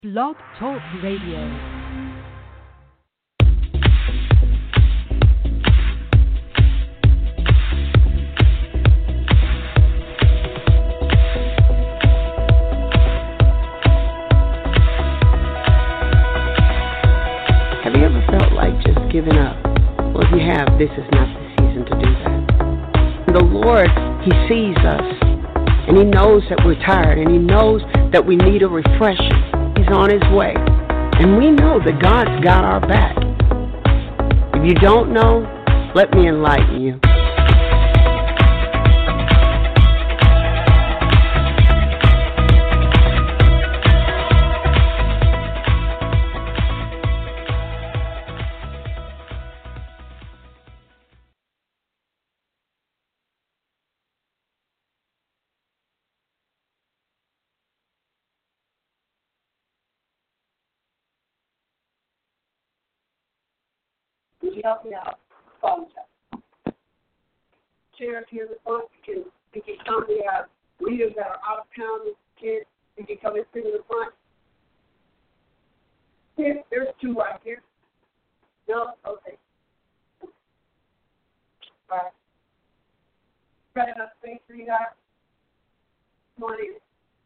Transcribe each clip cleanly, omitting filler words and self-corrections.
Blog Talk Radio. Have you ever felt like just giving up? Well, if you have, this is not the season to do that. The Lord, He sees us, and He knows that we're tired, and He knows that we need a refreshing. He's on His way, and we know that God's got our back. If you don't know, let me enlighten you. Would you help me out? Phone check. Chairs here in the front. You can come. We have leaders that are out of town. Kids, you can come and sit in the front. Here, there's two right here. No? Okay. All right. Got enough space for you guys? Come on in.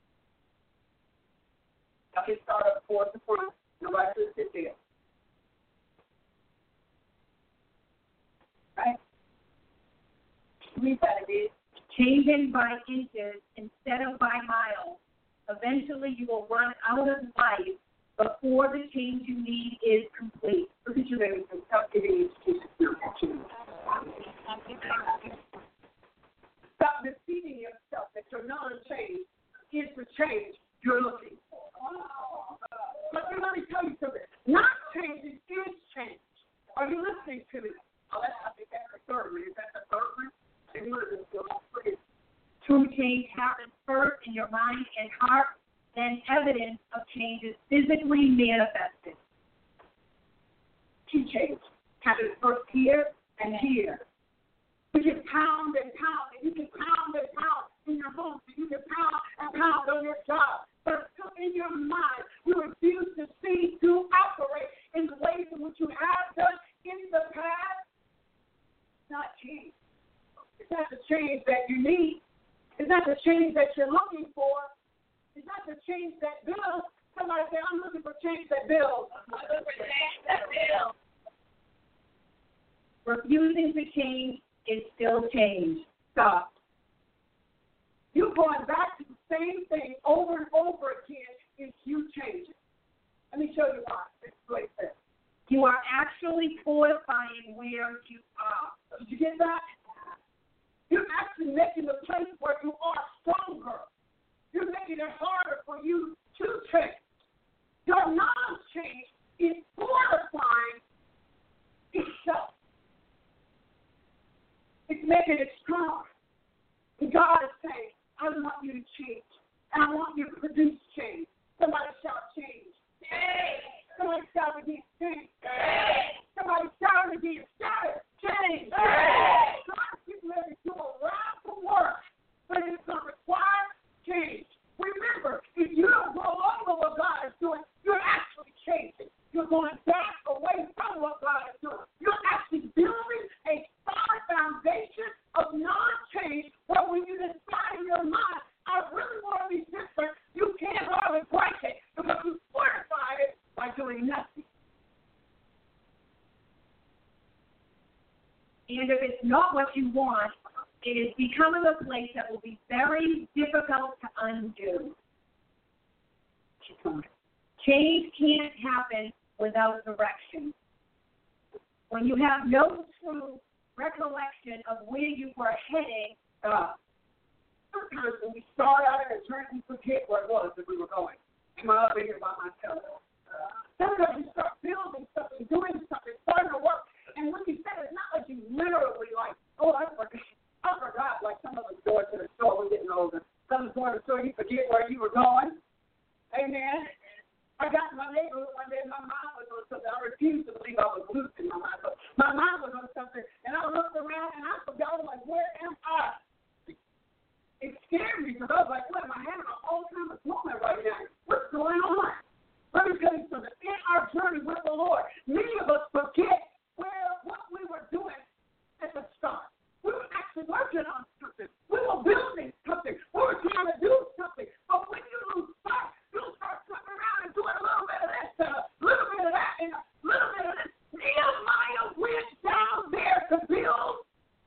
I can start up towards the front. Nobody should sit there. Right? Read that again. Changing by inches instead of by miles. Eventually you will run out of life before the change you need is complete. Look at your neighbors and stop giving excuses for your actions. Stop deceiving yourself that your non-change is the change you're looking for. But let me tell you something. Not changing is change. Are you listening to me? Oh, I think that's the third one. Is that the third one? True change happens first in your mind and heart, then evidence of change is physically manifested. True change happens first here and here. You can pound and pound, and you can pound and pound in your home, and you can pound and pound on your job. But in your mind, you refuse to see, to operate in the ways in which you have done in the past. It's not change. It's not the change that you need. It's not the change that you're looking for. It's not the change that builds. Somebody say, I'm looking for change that builds. I'm looking for change that builds. Refusing to change is still change. Stop. You're going back to the same thing over and over again is you changing. Let me show you why. It's right there. You are actually fortifying where you are. Did you get that? You're actually making the place where you are stronger. You're making it harder for you to change. Your non-change is fortifying itself. It's making it stronger. And God is saying, I want you to change. And I want you to produce change. Somebody shout change. Change. Somebody shout again, change. Change. Somebody shout again, change. Change. God's getting ready to do a lot of work, but it's going to require change. Remember, if you don't go over what God is doing, you're actually changing. You're going back away from what God is doing. You're actually building a solid foundation of non-change where when you decide in your mind, I really want to be different, you can't hardly break it because you fortified it by doing nothing. And if it's not what you want, it is becoming a place that will be very difficult to undo. Change can't happen without direction. When you have no true recollection of where you were heading, sometimes when we start out at a journey, we forget where it was that we were going. Am I up here by myself? Sometimes you start building something, doing something, starting to work. And when you said it's not like you literally like, oh, I forgot, like some of us going to the store, we're getting older. Some of us going to the store, you forget where you were going. Amen. I got in my neighborhood one day, my mom was on something. I refused to believe I was losing my mind. But my mom was on something, and I looked around, and I forgot, I was like, where am I? It scared me because I was like, what, am I having a whole time of moment right now? What's going on? journey with the Lord, many of us forget what we were doing at the start. We were actually working on something. We were building something. We were trying to do something. But when you lose sight, you'll start coming around and doing a little bit of this, a little bit of that, and a little bit of this. Nehemiah went down there to build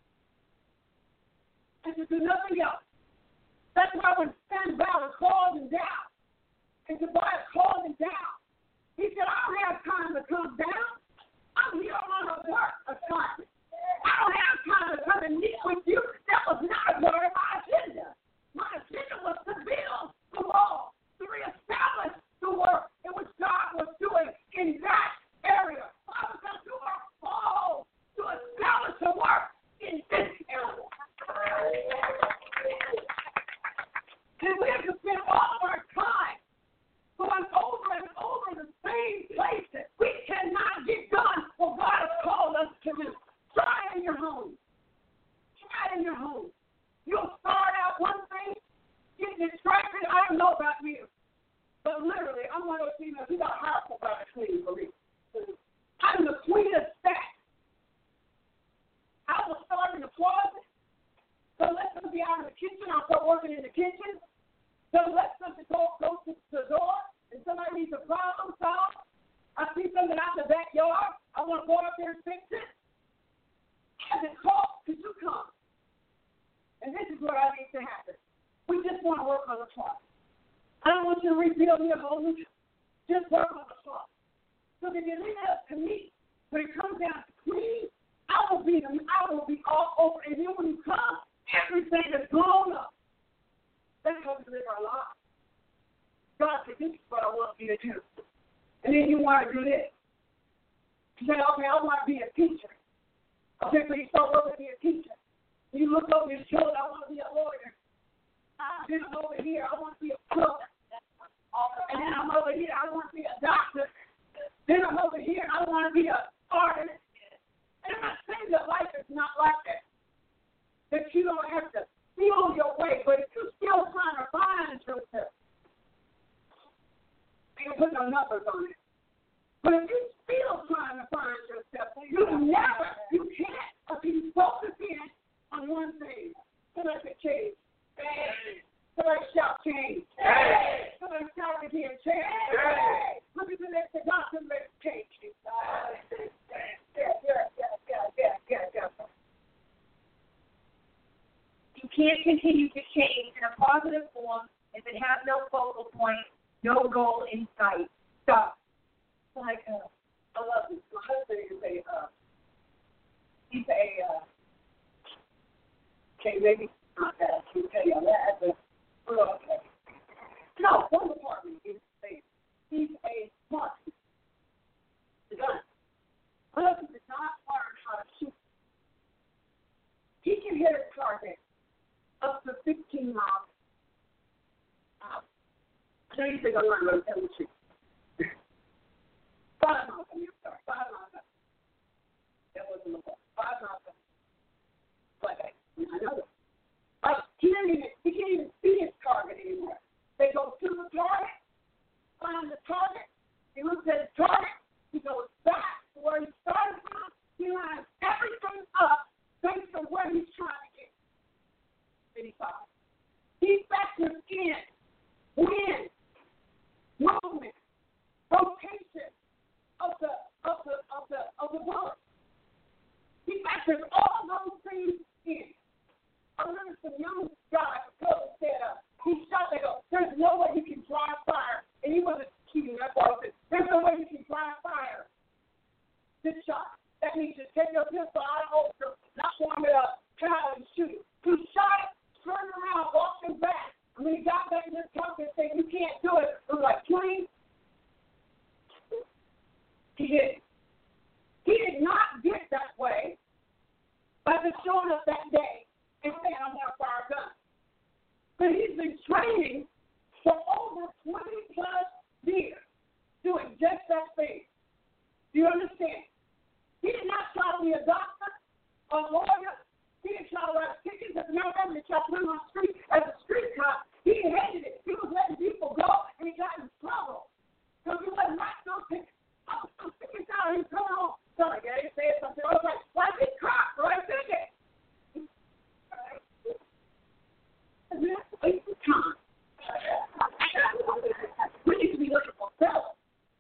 and to do nothing else. That's why when Sanballat called him down, and Tobiah called him down, he said, I don't have time to come down. I'm here on a work assignment. I don't have time to come and meet with you. That was not a part of my agenda. My agenda was to build the wall, to reestablish the work in which God was doing in that area. I was going to do our call to establish the work in this area. And we have to spend all our time going over and over the same places. We cannot get done what God has called us to do. Try in your home. Try in your home. You'll start out one thing, get distracted. I don't know about you, but literally, I'm one of those females. You got hard about it clean for me. I'm the sweetest stack. I will start in the closet. So let them be out in the kitchen. I'll start working in the kitchen. So let something go to the door, and somebody needs a problem solved. I see something out in the backyard. I want to go out there and fix it. I just call, could you come? And this is what I need to happen. We just want to work on the closet. I don't want you to rebuild your home. Just work on the closet. So if you leave it up to me, when it comes down to cleaning, I will be all over. And then when you come, everything is blown up. That's how we live our lives. God said, this is what I want you to do. And then you want to do this. You say, okay, I want to be a teacher. Okay, so you start working to be a teacher. You look over your shoulder, I want to be a lawyer. Then I'm over here, I want to be a cook. And then I'm over here, I want to be a doctor. Then I'm over here, I want to be an artist. And I'm not saying that life is not like that. That you don't have to feel your way, but if you're still trying to find yourself, I ain't put no numbers on it. But if you're still trying to find yourself, you can't, until you focus in on one thing. Somebody say change. Somebody shout change. Somebody shout again, change. Look at the next thing, God, somebody change. You can't continue to change in a positive form if it has no focal point, no goal in sight. Stop. Like, I love this. My husband is okay, maybe not that. I can tell you that, but okay. No, one department is he's a marksman. The gun. My husband did not learn how to shoot. He can hit a target up to 15 miles. I know you think I'm not going to tell you. 5 miles. That wasn't the point. 5 miles. But I know that. He can't even see his target anymore. They go to the target, find the target. He looks at his target. He goes back to where he started from. He lines everything up based on where he's trying to get. Then he fires. He factors in wind, movement, rotation of the bullet. He factors all those things in. I remember some young guy said he shot. They go, there's no way he can dry fire, and he wasn't cheating. That's why I said, there's no way he can dry fire. This shot. That means you take your pistol out of holster, not warm it up, try and shoot it. He shot it, turned around, walked him back. And when he got back in his pocket, saying, you can't do it. It was like, please. He did. He did not get that way by just showing up that day and saying, I'm going to fire a gun. But he's been training for over 20 plus years doing just that thing. Do you understand? He did not try to be a doctor, a lawyer. He didn't try to write tickets. As a matter of fact, he tried to put him on the street as a street cop. He hated it. He was letting people go, and he got in trouble. So he wasn't writing those tickets. I'm I didn't come on. So I gave said something. I was like, why did he cry? Right there. And that's a waste of time. We need to be looking for self.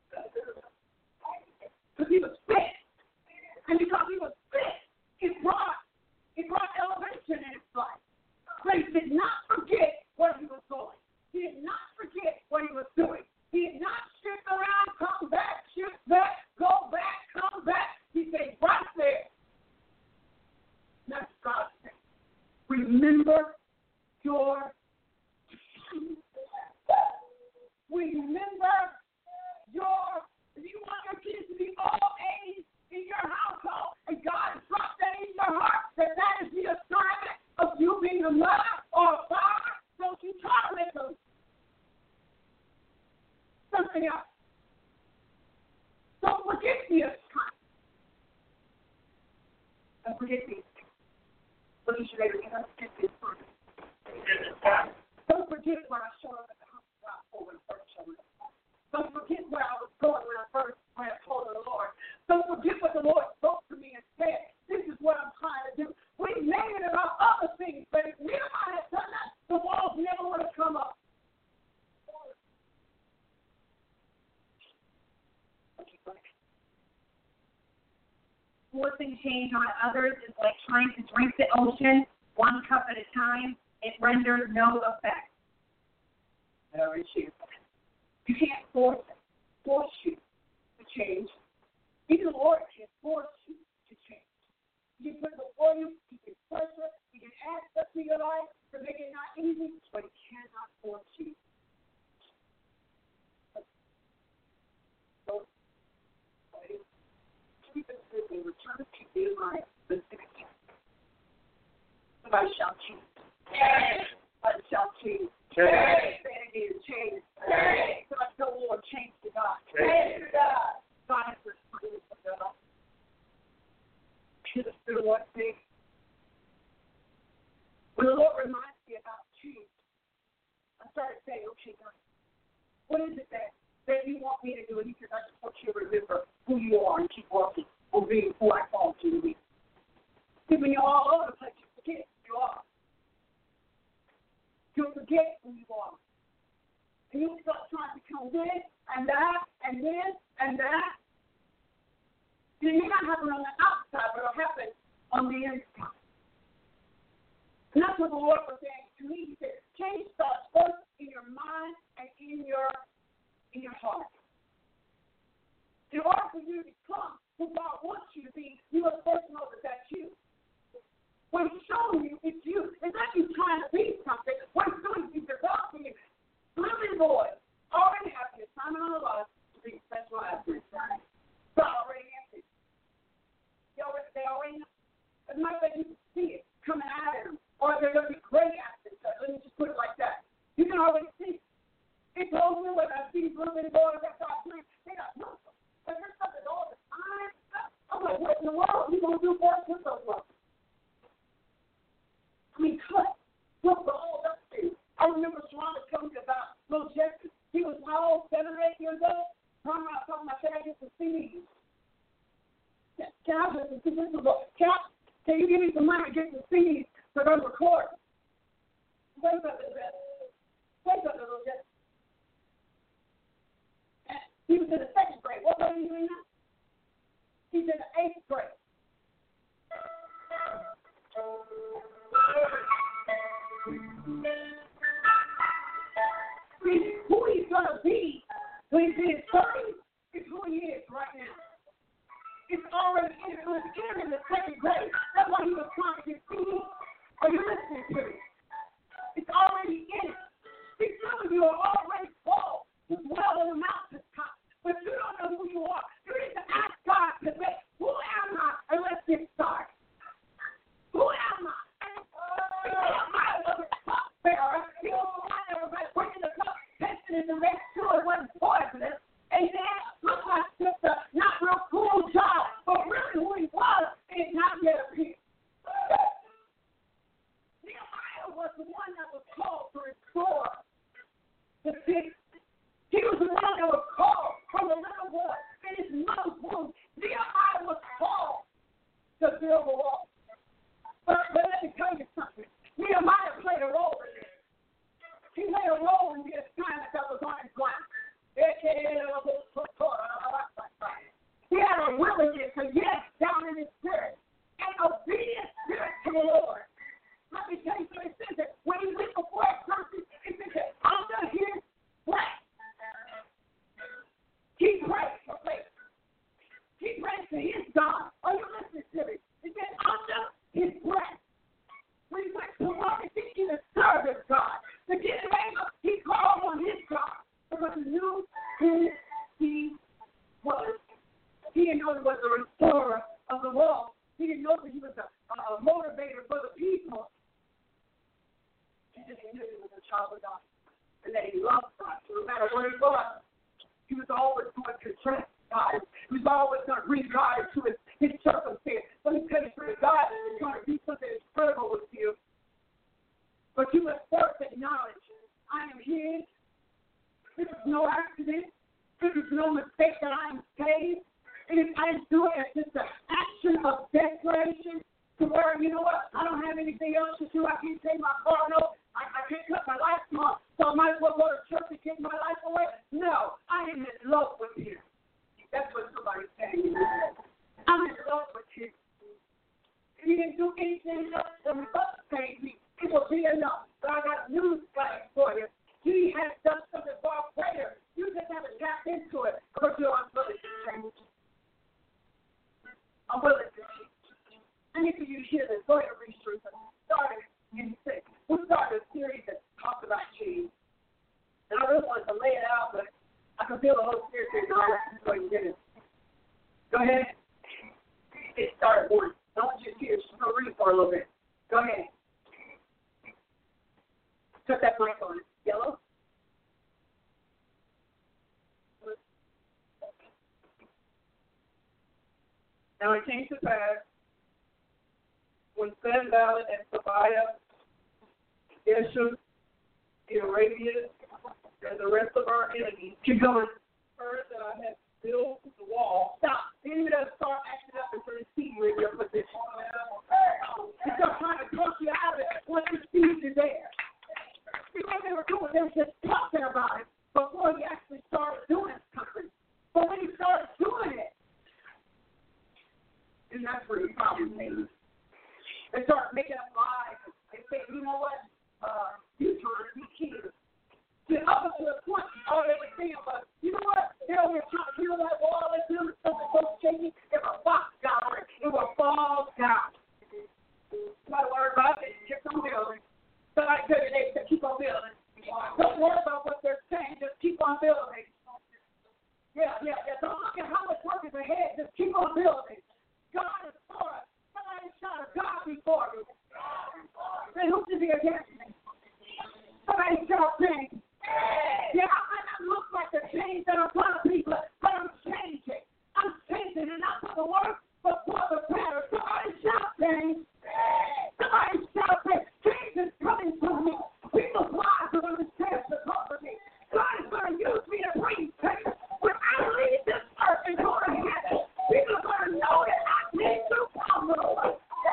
Because he was sick. And because he was sick, it brought elevation in his life. But he did not forget where he was going. He did not forget what he was doing. He did not shift around, come back, shift back, go back, come back. He stayed right there. That's God's thing. Remember your if you want your kids to be all A's in your household, and God has dropped that in your heart, that is the assignment of you being a mother or a father, don't you tolerate them. Something else. Don't forget the assignment. Don't forget these things. Look at your neighbor, don't forget this one. Don't forget when I showed up at the hospital when I first showed up. Don't forget where I was going when I told the Lord. Don't forget what the Lord spoke to me and said. This is what I'm trying to do. We made it about other things, but if we had done that, the walls never would have come up. Forcing change on others is like trying to drink the ocean one cup at a time. It renders no effect. You can't force you to change. Even the Lord can force you to change. You can put it before you can pressure, you can add stuff to your life to make it not easy, but He cannot force you. So, keep it moving. Return to your life. Somebody shout change. Somebody shout change. Change. Somebody tell the Lord, change to God. Change to God. God is responsible for God. Should have stood one thing. When the Lord reminds me about change, I started saying, okay, God, what is it that you want me to do? And He says, I just want you to remember who you are and keep working on being who I called you to be. See, when you're all over the place, you forget who you are. You'll forget who you are. And you'll start trying to become this and that and this and that. And it may not happen on the outside, but it'll happen on the inside. And that's what the Lord was saying to me. He said, change starts first in your mind and in your heart. In order for you to become who God wants you to be, you must first know that that's you. What He's showing you, it's you. It's not you trying to be something. What He's doing is He's developing you. Living boys already have the assignment on the life to be special athletes. God already answered. They already know. As a matter of fact, you can see it coming out of them. Or they're going to be great athletes. Let me just put it like that. You can already see it. It's over when I see these living boys that start playing. They got muscles. But there's something all the time. I'm like, what in the world are you going to do for us with those muscles? I mean, look the whole up to. I remember Sharonda telling me about little Jesse. He was how old, 7 or 8 years old? Talking about can I get some CDs? Can you give me some money to get some CDs for those recordings? Wait a little bit. He was in the 2nd grade. What grade are you in now? He's in the 8th grade. Who he's going to be when he's in his 30s is who he is right now. It's already in the 2nd grade. That's why he was trying to get through. Are you listening to me? It's already in it. See, some of you are already called to dwell on the mountaintop, but you don't know who you are. You need to ask God today, who am I? And let's get started. Who am I? In the next two, it wasn't poisonous. Amen. Look like just a not real cool job, but really who he was is not yet appeared. Nehemiah was the one that was called to restore the city. He was the one that was called from a little boy in his mother's womb. know he was a restorer of the world. He didn't know that he was a motivator for the people. He just knew he was a child of God and that he loved God. So no matter where he was always going to trust God. He was always going to bring God into his circumstance. Let me tell you, God is going to do something incredible with you. But you must first acknowledge, I am his. This is no accident. This is no mistake that I am saved. I didn't do it as just an action of declaration to where, you know what, I don't have anything else to do. I can't pay my car note. I can't cut my lights off, so I might as well go to church and take my life away. No, I am in love with you. That's what somebody's saying. I'm in love with you. If you didn't do anything else to save me, it will be enough. So I got news flags for you. He has done something far greater. You just haven't tapped into it because you're unwilling to change. I'm willing to change. I need for you to hear this. Go ahead and read through this. Started in 6. We started a series that talked about change. And I really wanted to lay it out, but I can feel the Holy Spirit saying, no, let's go ahead and get it. Go ahead. It started 1. Don't just hear. Just go read for a little bit. Go ahead. Put that mic on. Yellow. Now it came to pass when Sanballat and Tobiah, Geshem, the Arabians, and the rest of our enemies heard that I had built the wall. Stop. Then you gotta start acting up and trying to see you in your position. You start trying to talk you out of it once you see you there. See what they were doing? They were just talking about it before he actually started doing something. But when he started doing it, and that's where the problem is. They start making up lies. They say, you know what? You're trying to be king. Up until the point, all they were saying was, you know what? They were trying to build that wall. They built something so shaky, it was box down. It will fall down. Not worry about it. Keep on building. So I tell you, they keep on building. Don't worry about what they're saying. Just keep on building. Yeah. Don't look at how much work is ahead. Just keep on building. God is for us. Somebody shout, God before me. Say, who should be against me? Somebody shout, change. Yeah, I look like the change that I'm trying to be, but I'm changing. I'm changing, and not for the worse, but for the better. Somebody shout, change. Somebody shout, change. Change is coming from me. People's lives are going to change because of me. God is going to use me to bring change. When I leave this earth and go to heaven, people are going to know that I need to come to the Lord.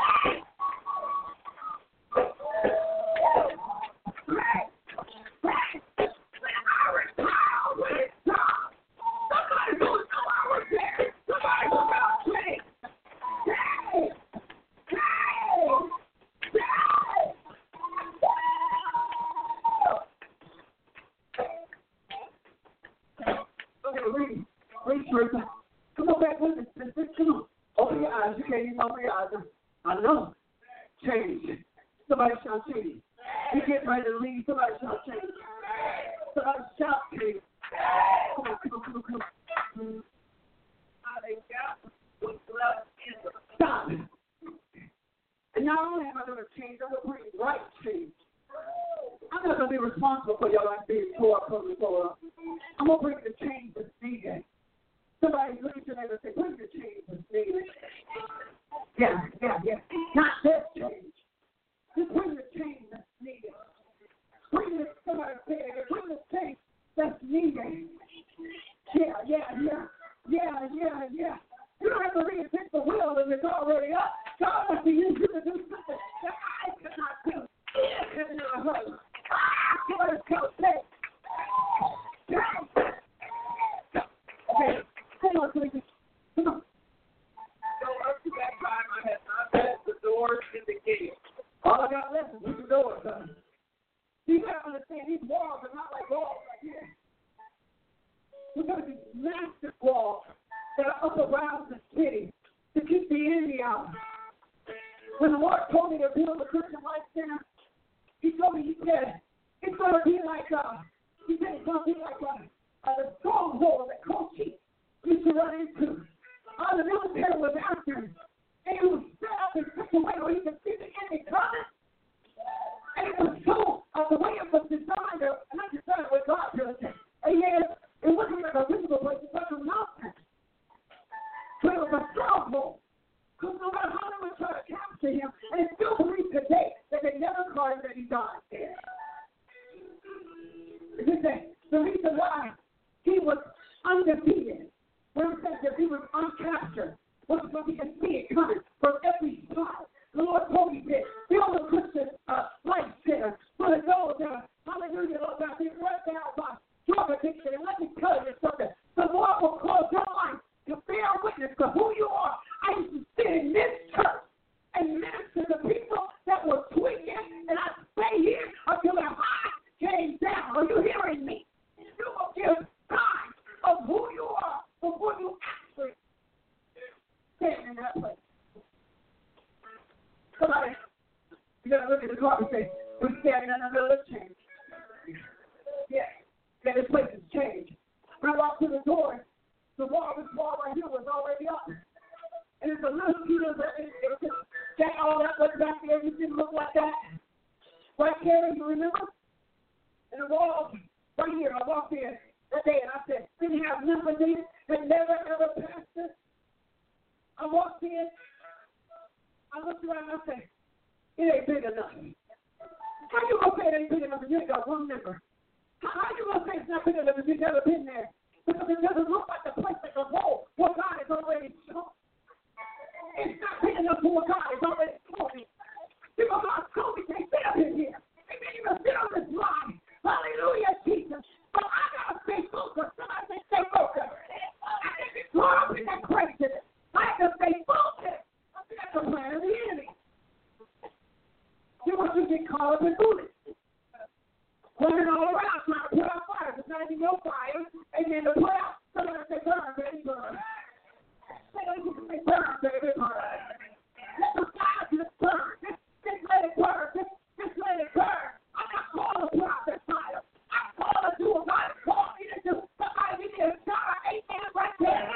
Come on back with us. Come on. Open your eyes. You can't even open your eyes. I know. Change. Somebody shout change. You get ready to leave. Somebody shout change. Somebody shout change. Come on. Stop. And not only am I going to change, I'm going to bring right change. I'm not going to be responsible for your life being tore up from the floor. I'm going to bring the change that's needed. Somebody look at your neighbor and say, bring the change that's needed. Yeah. Not this change. Just bring the change that's needed. Bring this, somebody say it, bring the change that's needed. Yeah. You don't have to reinvent the wheel if it's already up. God wants to use you to do something that I could not do. It's not hard. Somebody come say. Okay. Hang on, please. Come on. So up to that time, I had not passed the doors in the gate. All I got left is the doors. You got to understand, these walls are not like walls right here. We're going to be massive walls that are up around the city to keep the enemy out. When the Lord told me to build the Christian Life Center, He told me, He said, it's going to be like the stronghold that Coach used to run into. Underneath it was a stronghold. Because no matter how they would try to capture him, and it's still believed today that they never caught him, that he died there. The reason why he was undefeated, when it says that he was uncaptured, was because he could see it coming from every side. The Lord told me this. Build a Christian life center for those that are, hallelujah, Lord God, they right down by drug addiction. And let me tell you something. The Lord will cause your life to bear witness to who you are. I used to sit in this church and minister to people that were tweaking, and I stay here until their heart came down. Are you hearing me? You will give signs of who you are before you actually stand in that place. Somebody, you got to look at the clock and say, we're standing in the middle of change. Yeah, that this place has changed. When I walked through the door, the wall right here was already up. And it's a little Peter, that all that looked back there, you didn't look like that. Right, Karen, you remember? And the wall, right here, I walked in that day and I said, didn't have nothing in it, that never ever passed it. I walked in, I looked around and I said, it ain't big enough. How you going to say it ain't big enough if you ain't got one member? How you going to say it's not big enough if you've never been there? Because it doesn't look like the place that can hold what God has already shown. It's not big enough for what God has already told me. Because God told me they sit up in here. They didn't even sit on this line. Hallelujah, Jesus. So I got to stay focused. Somebody say stay focused. I can't be caught up in that craziness. I have to stay focused. That's the plan of the enemy. You want to get caught up in bullets. Running all around trying to put out fire. It's not even your fire. And then to put out, somebody say burn, baby, burn. Say burn, baby, burn. Let the fire just burn. Just let it burn. Just let it burn. I'm not calling to put out that fire. I'm calling to do what God has called me to do. Somebody give me a shout out. Amen right there.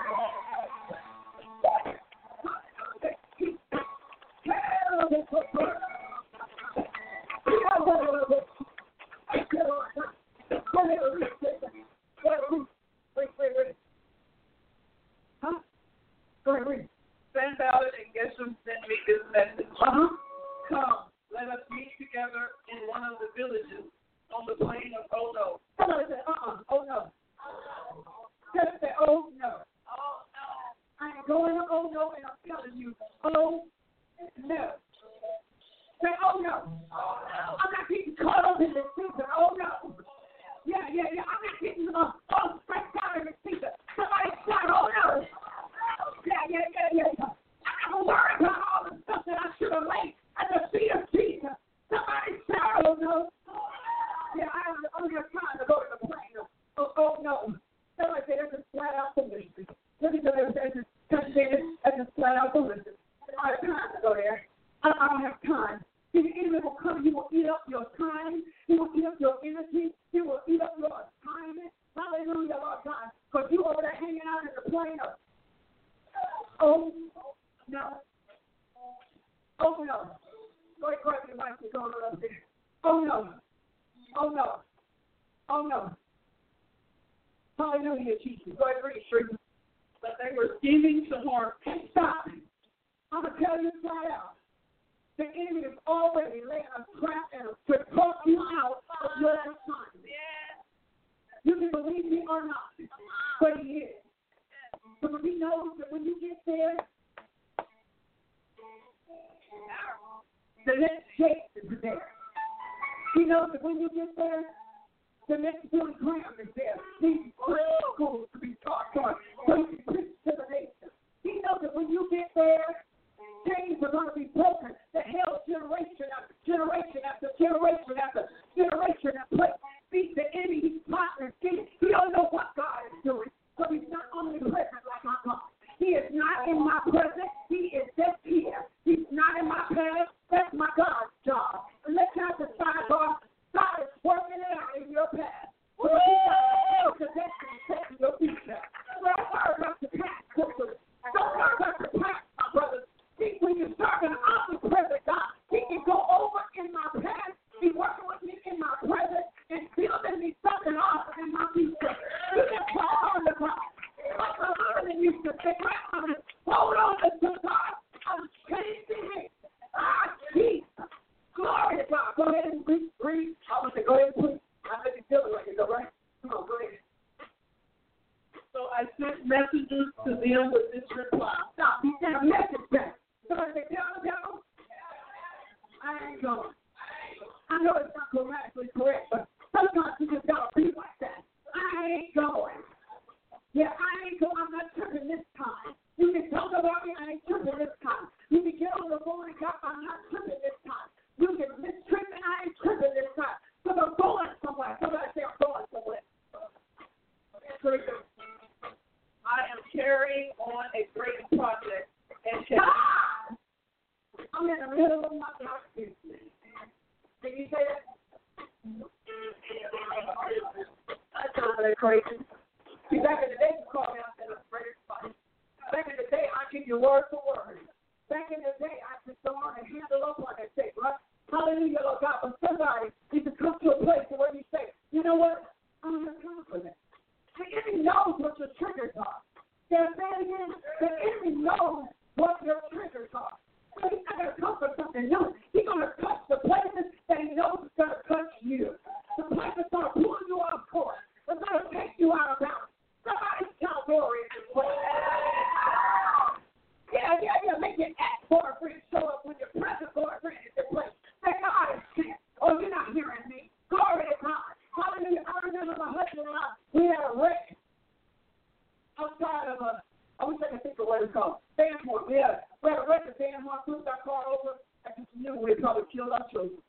Huh? Go ahead, read. Send out and get some send me this message. Come, let us meet together in one of the villages on the plain of Ono. somebody say, oh no. Just say, oh no. I ain't going to oh no, and I'm telling you, oh no. Say, oh no. I'm not getting caught up in this season. Oh no. Yeah. I'm not getting all stressed out in this season. Somebody shout, oh no. Yeah. I'm not worried about all the stuff that I should have laid at the feet of Jesus. Somebody shout, oh no. Yeah, I'm just trying to go to the plane. Oh no. Somebody say, that's just flat out foolishness. Look at the that's just flat out foolishness. I don't have time to go there. I don't have time. The enemy will come. He will eat up your time. He will eat up your energy. He will eat up your assignment. Hallelujah, Lord God. Because you over there hanging out in the plane of, oh no. Oh no. Go ahead, grab your mic and go up there. Oh no. Hallelujah, Jesus. Go ahead, read it. But they were scheming to harm. Stop. I'm going to tell you flat out. The enemy is already laying a trap and to talk you out of your assignment. You can believe me or not, but he is. Because he knows that when you get there, the next shape is there. He knows that when you get there, the next Billy Graham is there. These schools to be taught on, so you can preach to the nation. He knows that when you get there, chains are going to be broken. The hell generation after generation after generation after generation after beat the enemy. He's plotting and scheming. He don't know what God is doing, but he's not omnipresent like my God. He is not in my presence. He is just here. He's not in my past. That's my God's job. And let's have the sidebar. God is working it out in your past. So he's got your possession and your future. So Hold on to God. I'm changing it. Jesus. Glory to God. Go ahead and breathe. I want to go ahead and breathe. I let you feel it like it, all right? Come on, go ahead. So I sent messages to them with this reply. Stop. You sent a message back. Somebody say, tell. I ain't going. I know it's not grammatically correct, but sometimes you just got to be like that. I ain't going. Yeah, I ain't going. I'm not tripping this time. You can talk about me. I ain't tripping this time. You can get on the phone and talk. I'm not tripping this time. You can mistrip and I ain't tripping this time. Because I'm going somewhere. Somebody say I'm going somewhere. I am carrying on a great project. And I'm in the middle of my life. Can you say that? I sound like crazy. See, back in the day, you called me out and said, I'm ready to fight. Back in the day, I give you word for word. Back in the day, I just go on and handle up on that thing, right? Hallelujah, Lord God. But somebody needs to come to a place where you say, you know what? I'm not confident. The enemy knows what your triggers are. Can I say it again? The enemy knows what your triggers are. So he's not going to come for something new. He's going to touch the places that he knows is going to touch you. The places going to pull you off course. It's going to take you out of bounds. Somebody shout glory in this place. Yeah. Make it act boyfriend show up when your present boyfriend is in place. Say, God is sick. Oh, you're not hearing me. Glory to God. Hallelujah. I remember my husband and I, we had a wreck outside of I wish I could think of what it's called. Danmore. We had a wreck at Danmore. Flipped our car over. I just knew we'd probably killed our children.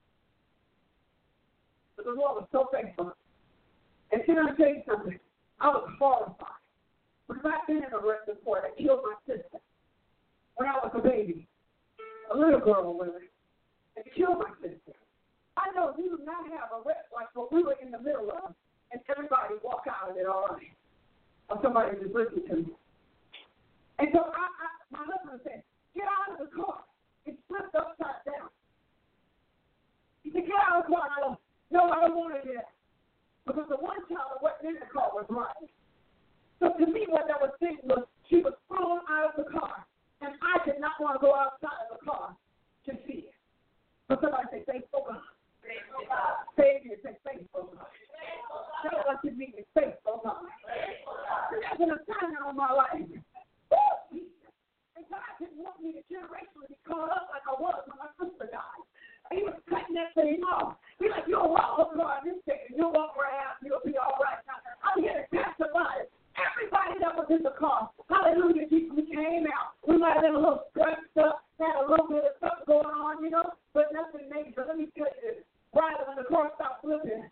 But the Lord was so faithful. And can I tell you something? I was horrified. Because I've been in a wreck before that killed my sister when I was a baby. A little girl, really. And killed my sister. I know you do not have a wreck like what we were in the middle of, and everybody walk out of it all right. Or somebody just listen to me. And so my husband said, get out of the car. It flipped upside down. He said, get out of the car. And I go, no, I don't want to do that. Because the one child that wasn't in the car was right. So to me, what that was saying was she was thrown out of the car. And I did not want to go outside of the car to see it. But somebody say, faithful God. Savior, say faithful God. Tell us to be faithful God. There's an assignment on my life. And God didn't want me to generationally be caught up like I was when my sister died. He was cutting that thing off. He's like, you'll walk over on this thing, and you'll walk around, you'll be all right. Now, I'm here to testify. Everybody that was in the car, hallelujah, we came out. We might have been a little stressed up, had a little bit of stuff going on, but nothing major. Let me tell you this. Right when the car stopped flipping,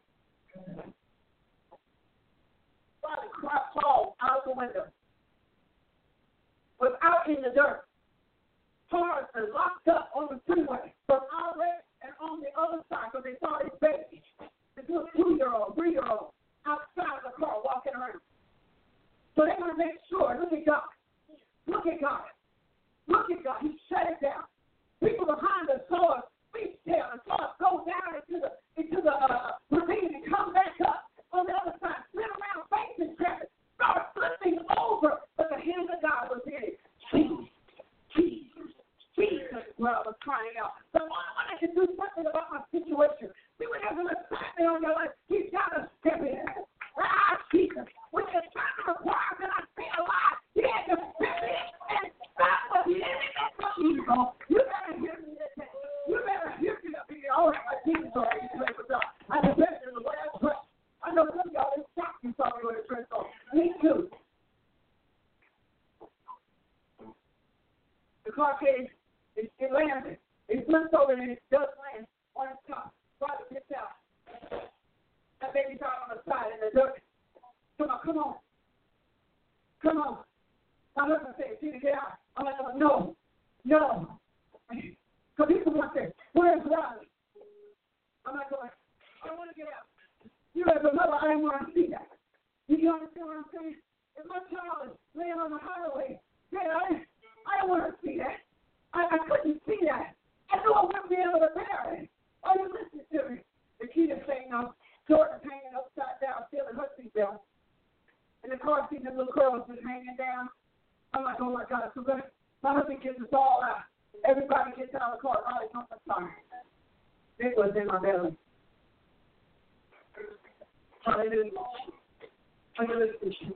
somebody crawled out the window. Was out in the dirt. Cars are locked up on the freeway from our way and on the other side because they saw his baby. This little 2-year-old, 3-year-old outside of the car walking around. So they want to make sure, look at God. Look at God. Look at God. He shut it down. People behind us saw us speak down and saw us go down into the ravine and come back up on the other side, spin around, facing traffic, start flipping over, but the hand of God was in it. Jesus, well, I was crying out. So I wanted to do something about my situation. See, when there's an assignment on your life, you got to step in. Jesus. When you're trying to require that I stay alive, you had to step in and stop what the enemy is from evil. You better hear me today. You better hear me up here. All right, my Jesus already played with God. I just said it in the last dress. I know some of y'all didn't stop and saw me with a dress on. Me too. The car came. It landed. It flips over and it does land on its top. Father gets out. That baby's out on the side in the dirt. Come on. My husband said, "See, get out." I'm like, no. So people want to say, where's Riley? I'm like, I want to get out. You have another, I didn't want to see that. You understand what I'm saying? If my child is laying on the highway, man, I don't want to see that. I couldn't see that. I knew I wouldn't be able to bear it. Are you listening to me? The kid is saying, Jordan's hanging upside down, feeling her seatbelt. And the car seat, the little curls was hanging down. I'm like, oh my God, so good. My husband gets us all out. Everybody gets out of the car. Riley comes outside. It was in my belly. Hallelujah. Hallelujah.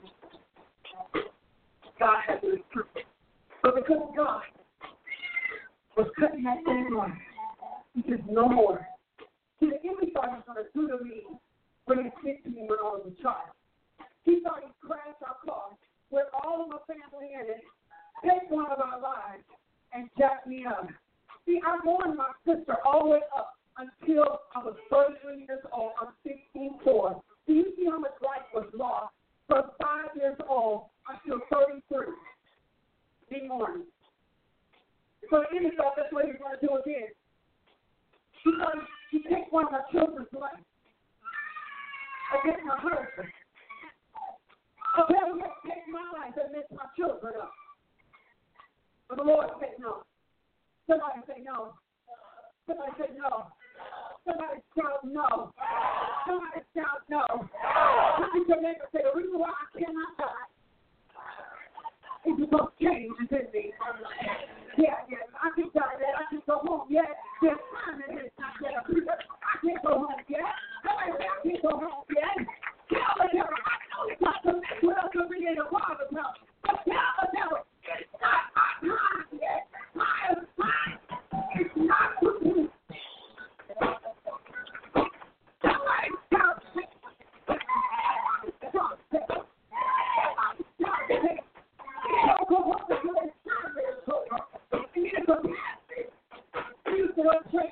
God had to prove it. But because God was cutting that thing off, he said, no more. See, the enemy thought he was going to do to me when he did to me when I was a child. He thought he'd crash our car with all of my family in it, take one of our lives, and jack me up. See, I mourned my sister all the way up until I was 33 years old. I'm 16'4". Do you see how much life was lost from 5 years old until 33? Be mourning. So the enemy thought that's what he was going to do again. He thought he'd take one of my children's life against my husband. So better take my life and mess my children up. But the Lord said no. Somebody say no. Somebody say no. Somebody shout no. Somebody shout no. Somebody your neighbor say, the reason why I cannot die is because change is in me. Yeah, I can die that. I can go home yet. There's time in this. I can't go home yet. Somebody say, I can't go home yet. Tell the devil, I know it's not the what else will be in the Father's house. But tell the devil, it's not my time yet. My time is not for me. Somebody shout, don't go home until it's time is over. You need to be happy. You can change.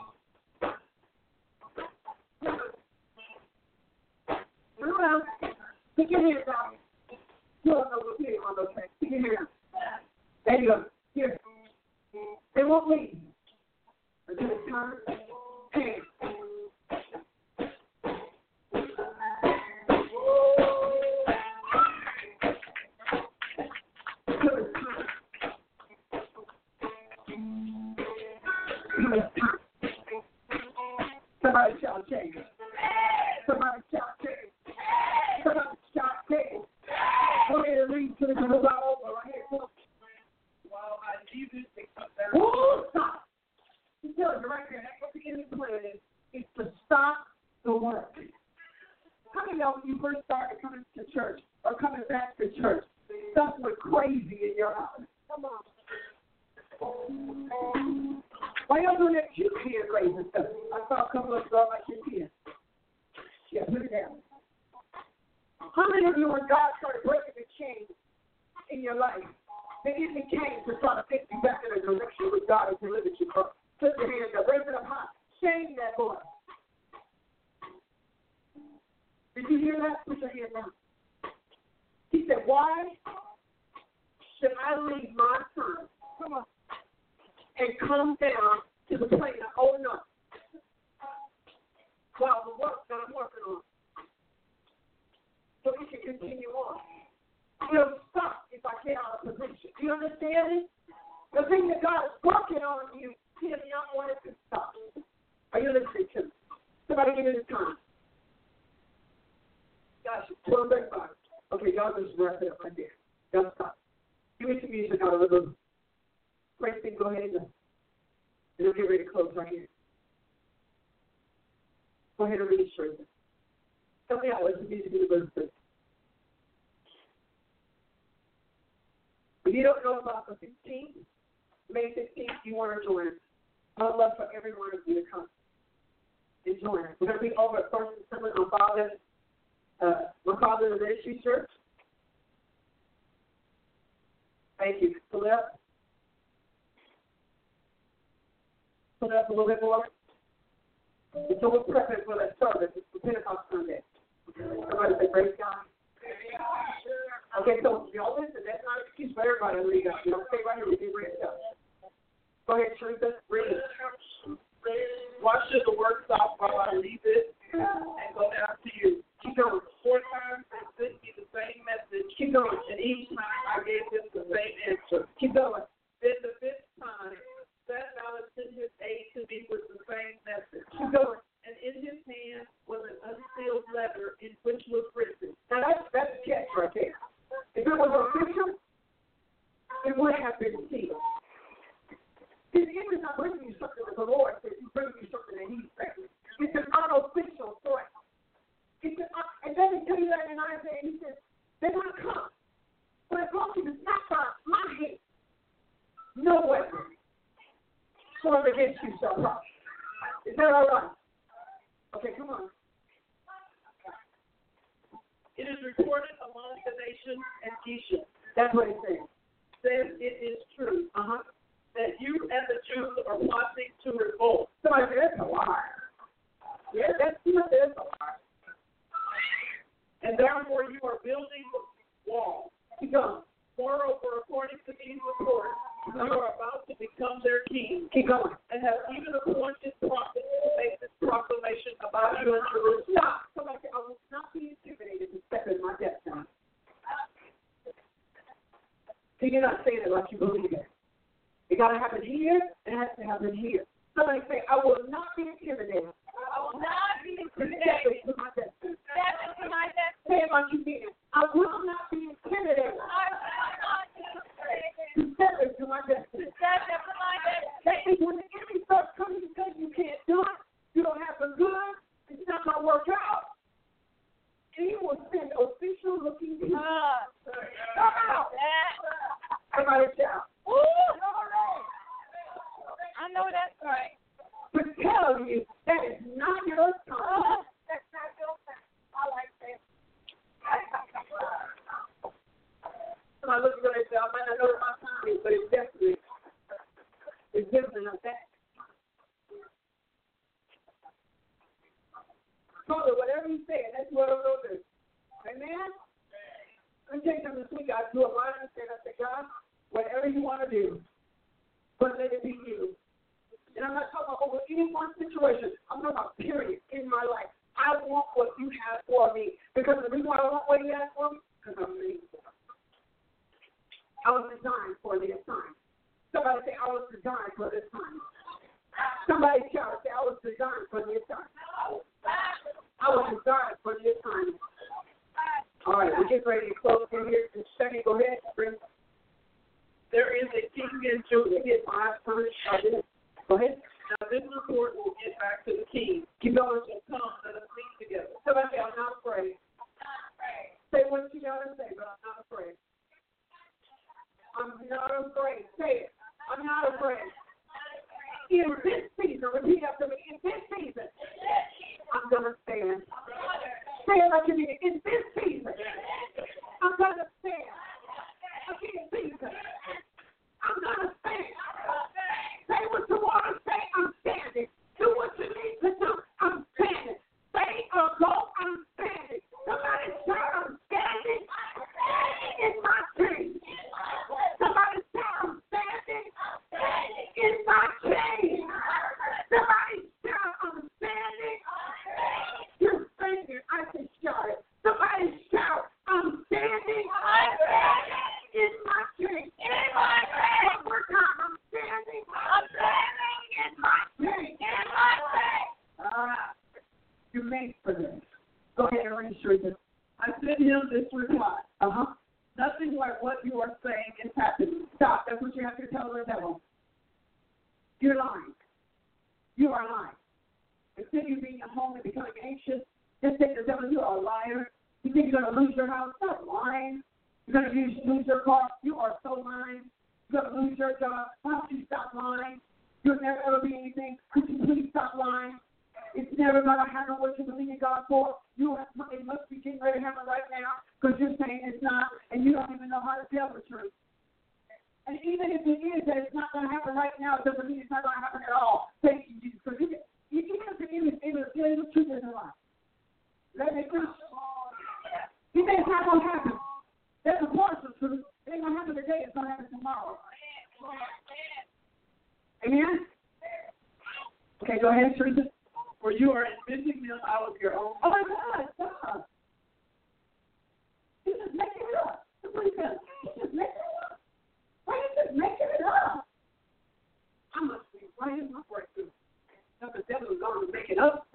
Around. Stick your hands out. You don't know what's here on those things. Stick your hands. There you go. Here. They won't leave. Until it's time. Hands. Somebody shout change. Somebody shout change. Somebody shout change. Go ahead and read to the over right here. While I leave it, they cut their Oh, stop. He tells you right there, that's what the enemy's plan is to stop the work. How many of you first started coming to church or coming back to church, stuff went crazy in your house? Come on. Why y'all doing that cute hand raising stuff? I saw a couple of girls like your kids. Yeah, put it down. How many of you, when God started breaking the chains in your life, the enemy came to try to take you back in the direction where God has delivered you from? Put your hands up, raise it up high. Shame that boy. Did you hear that? Put your hands down. He said, why should I leave my son? Come on. And come down to the plane of oh no. While the work that I'm working on. So we can continue on. It'll stop if I get out of position. Do you understand it? The thing that God is working on you, He does not want it to stop. Are you listening to me? Somebody give me the time. Gosh, turn back by. Okay, y'all just wrap it up right there. Y'all stop. Give me some music out of the room. Great thing, go ahead and we'll get ready to close right here. Go ahead and read it straight. Tell me how it's the music in the room. If you don't know about the 15th, May 15th, you want to join us. I would love for every one of you to come and join us. We're going to be over at First Assembly on my father's ministry church. Thank you. Pull it up. Pull it up a little bit more. And so we're prepping for that service. It's the Pentecost Sunday. Somebody say, praise God. Okay, so y'all listen. That's not an excuse for everybody to read up. You don't stay right here. We do read stuff. Go ahead, Teresa. Read it. Why should the work stop while I leave it and go down to you? Keep going. 4 times they sent me the same message. Keep going. And each time I gave them the same answer. Keep going. Then the 5th time, Sanballat sent his aide to me with the same message. Keep going. And in his hand was an unsealed letter in which was written. Now that's a catch right there. If it was official, would have been sealed. The enemy is not bringing you something that the Lord says. He's bringing you something that He says. It's an unofficial threat. And then He tell you that in Isaiah, He says, they're going to come. But it's going to not by my hand. No weapon formed against you shall prosper. Is that all right? Okay, come on. It is reported among the nations and Geshur. That's what it says. Says it is true. That you and the Jews are plotting to revolt. Somebody said, that's a lie. Yeah, that's a lie. And therefore you are building walls. Keep going. Moreover, according to these reports, you are about to become their king. Keep going. And have even appointed prophets to make this proclamation about you in Jerusalem. Stop. Somebody said, I will not be intimidated to step in my destiny. So you're not saying it like you believe it. It got to happen here, and it has to happen here. Somebody say, I will not be intimidated. I will not be Step intimidated. into my destiny. Step into my destiny. Say it like you mean it. I will not be intimidated. I will not be intimidated. To step into my destiny. Step into my destiny. That means when the enemy starts coming to tell you can't do it, you don't have the good, it's not going to work out. And He will send official looking people. Come out. Everybody shout. Ooh, glory. I know that's right. But tell you that is not your time. That's not your time. I like that. Somebody look at it and say, I might not know what my time is, but it's definitely not that. Father, whatever you say, that's what I'm going to do. Amen? Let me tell you something this week. I do a line and I say, God, whatever you want to do, but let it be you. And I'm not talking about over any one situation. I'm talking about period in my life. I want what you have for me. Because the reason why I want what you have for me, because I'm made for it. I was designed for the assignment. Somebody say, I was designed for this time. Somebody shout, say, I was designed for the assignment. I was designed for the assignment. All right, we're getting ready to close in here. Just a second, go ahead. There is a king in Judah. Go ahead. Now this report will get back to the king. Keep going. And come, let us meet together. Somebody say, I'm not afraid. Say what you got to say, but I'm not afraid. I'm not afraid. Say it. I'm not afraid. In this season, repeat after me. In this season, I'm going to stand. Say it like you mean it. In this season, I'm going to stand. In this season, I'm going to stand. Say what you want to say. I'm standing. Do what you need to do. I'm standing. Say or go. I'm standing. Somebody shout, I'm standing. In my dream. Somebody shout, I'm standing. In my dream. Somebody shout, I'm standing. You're standing. I can shout it. Somebody shout, I'm standing. In my dream. In my dream. One more time. I'm standing. I'm standing. In my dream. In my dream. You're made for this. Go ahead and read this. I sent him this reply. Uh-huh. Nothing like what you are saying is happening. Stop. That's what you have to tell the devil. You're lying. You are lying. Instead of you being at home and becoming anxious, just say to the devil, you are a liar. You think you're going to lose your house? Stop lying. You're going to lose your car? You are so lying. You're going to lose your job. Why don't you stop lying? You'll never ever be anything. Could you please stop lying? It's never going to happen what you believe in God for. It must be getting ready to happen right now because you're saying it's not, and you don't even know how to tell the truth. And even if it is that it's not going to happen right now, it doesn't mean it's not going to happen at all. Thank you, Jesus. Because even if the truth isn't lie. Let me preach. You think it's not going to happen. There's a partial truth. It ain't going to happen today. It's going to happen tomorrow. Amen? Okay, go ahead, Teresa. For you are inventing them out of your own. Oh, my God, stop. He's just making it up. That's what he says. He's just making it up. Why are you just making it up? I must be right in my breakthrough. Now the devil is going to make it up.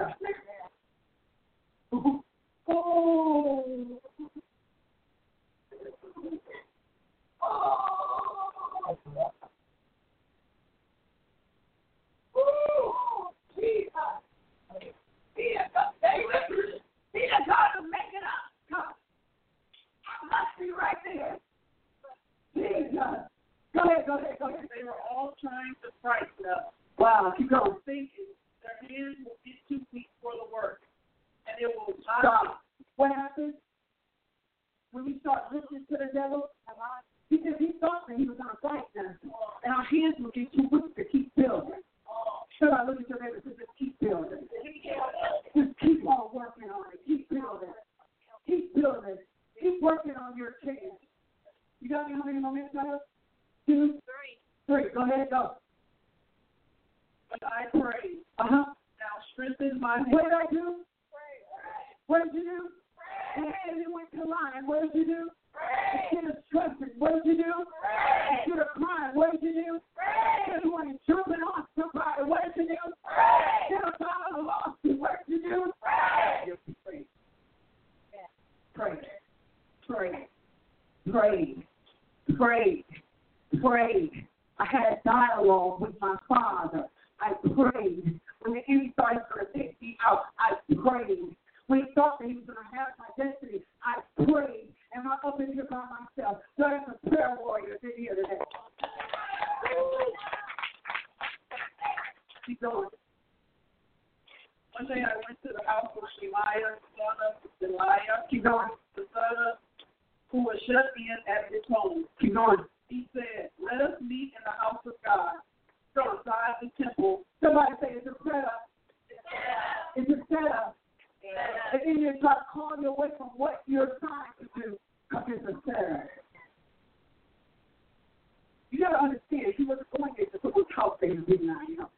Oh. Jesus. See that God is making up. God. I must be right there. Jesus. Go ahead. They were all trying to frighten us. Wow, keep going. Thinking their hands will get too weak for the work, and it will not. Stop. What happens when we start listening to the devil? Because he thought that he was going to fight us, and our hands will get too weak to keep building. Should I look at your neighbor and just keep building? Just keep on working on it. Keep building. Keep building. Keep working on your change. You got me how many more minutes I have? 2, 3. Go ahead, go. But I prayed. Now strengthen my hands. What did I do? What did you do? And it went to lying. What did you do? Instead of stressing, what did you do? Instead of crying, what did you do? Instead of wanting jumping off somebody, what did you do? Instead of filing a lawsuit, what did you do? Prayed. I had a dialogue with my Father. I prayed. When the enemy started to take me out, I prayed. When he thought that he was going to have my destiny, I prayed. And I'm up in here by myself. So there's some prayer warriors in here today. Keep going. One day I went to the house of Shemaiah, son of Deliah, Keep going. the son of who was shut in at his home. Keep going. He said, "Let us meet in the house of God, outside the temple." Somebody say it's a setup. It's a setup. And then you try to call you away from what you're trying to do because it's a setup. You got to understand, he wasn't going there to put his house there and didn't I know.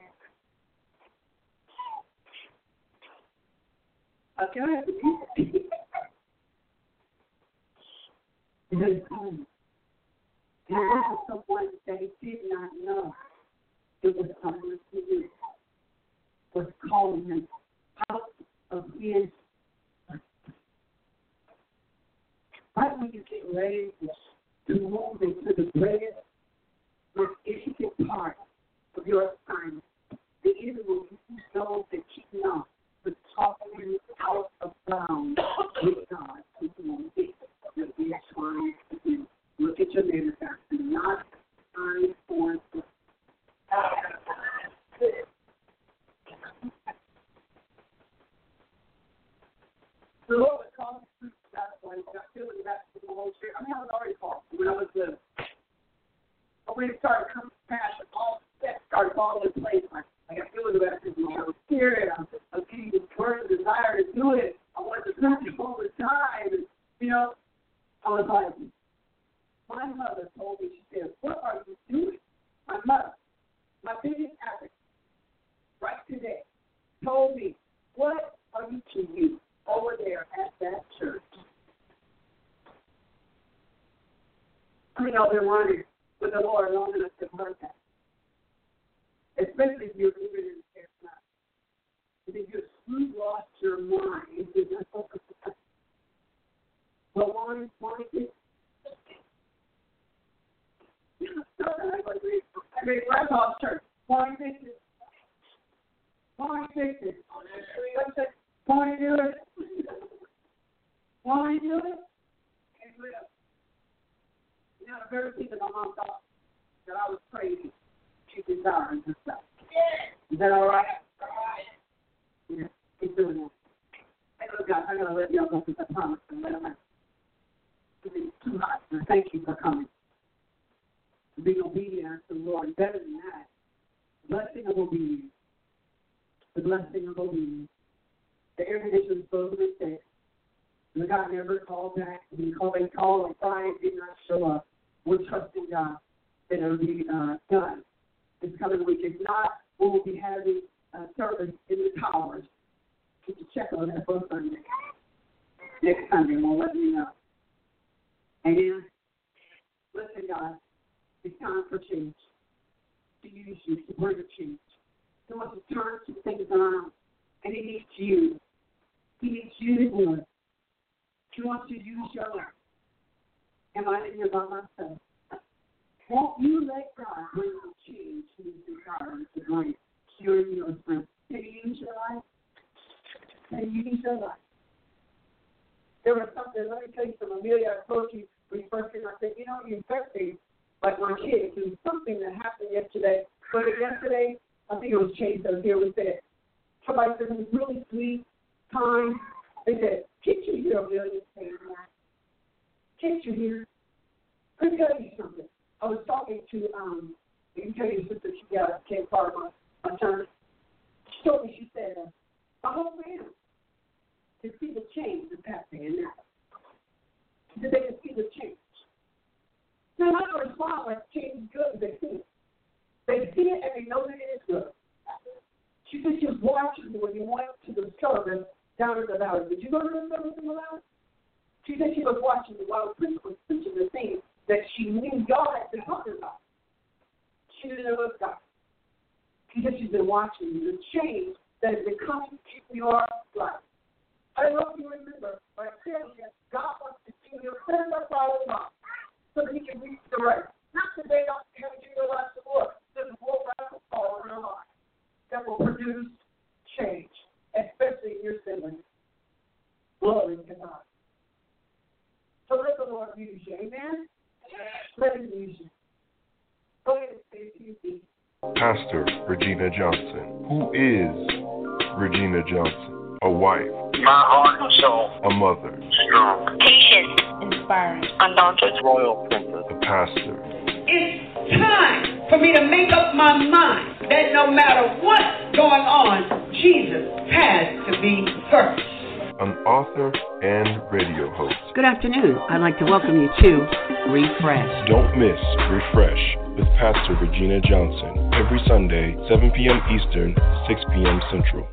Okay. His home. And I asked someone that he did not know it was someone who was calling him out of his. Right when you get ready to move into the greatest, most intricate part of your assignment, the enemy will use those that you know to talk you out of bounds with God. You're trying to do. Look at your neighbor and not time for the Lord was calling me that way. I feel like that's the whole spirit. I mean, I was already called when I was little. But when it started coming to pass, all steps started falling in place. Like I feel like that's the whole spirit. I was getting this burning desire to do it. I wanted to do it all the time. And, I was like, my mother told me, she said, "What are you doing?" My mother, my biggest advocate, right today, told me, "What are you doing over there at that church?" I know they're running with the Lord long enough to learn that. Especially if you're living in the church. Because you've lost your mind. You're not focused on that. Well, why is I mean, Grandpa's church. Why is it? Why do it? Why do it? And live. The very thing that my mom thought that I was crazy, she desired and stuff. Is that all right? Yeah, keep doing that. Hey, look, guys, I'm going to let y'all go because I promised to let them out. It's too hot. Thank you for coming. Being obedient to the Lord. Better than that, blessing of obedience. The blessing of obedience. The air conditioner was supposed to be fixed. The God never called back. He called on Friday, did not show up. We're trusting God that it will be done this coming week. If not, we will be having service in the towers. Get to check on that for Sunday. Next Sunday, we'll let you know. Amen. Listen, God, it's time for change. To use you to bring a change. He wants to turn some things around, and He needs you. He needs you to do it. He wants to use your life. Am I in here by myself? Won't you let God bring some change to his desires to bring during your strength? Can you use your life? Can you use your life? There was something, let me tell you something, Amelia, I told you when you first came, I said, you know, you're thirsty like my kids. There was something that happened yesterday. But yesterday, I think it was Chase that was here with that. Somebody said it was really sweet time. They said, can't you hear Amelia saying that? Can't you hear? Let me tell you something. I was talking to, you can tell your sister she came part of my turn. She told me, she said, I hope man can see the change that's happening in that. She said they can see the change. Now, I'm not going to respond like change is good. They see it. They see it and they know that it is good. She said she was watching you when you went to the service down in the valley. Did you go to the service in the valley? She said she was watching you while the priest was preaching the things that she knew God had been talking about. She didn't know it was God. She said she's been watching you, the change that has been coming to your life. I don't know if you remember, but I tell you, God wants to see you send us all along so that he can reach the right. Not that they don't have to do their lives to work. There's a whole radical power in our lives that will produce change, especially in your siblings. Glory to God. So let the Lord use you. Amen? Let him use you. Go ahead and say it to you. Pastor Regina Johnson. Who is Regina Johnson? A wife. My heart and soul. A mother. Strong. Patient. Inspiring. Undaunted. Royal princess. A pastor. It's time for me to make up my mind that no matter what's going on, Jesus has to be first. An author and radio host. Good afternoon. I'd like to welcome you to Refresh. Don't miss Refresh with Pastor Regina Johnson every Sunday, 7 p.m. Eastern, 6 p.m. Central.